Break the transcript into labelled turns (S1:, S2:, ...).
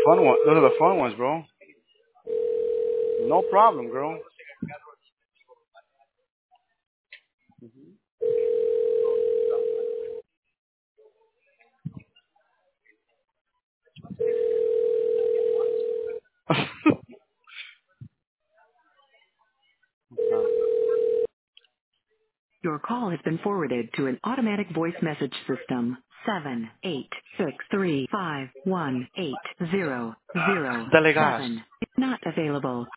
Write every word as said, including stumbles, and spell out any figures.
S1: fun ones. Those are the fun ones, bro. No problem, girl.
S2: Your call has been forwarded to an automatic voice message system. Seven eight six three five one eight zero zero
S1: Dale gas.
S2: seven is not available.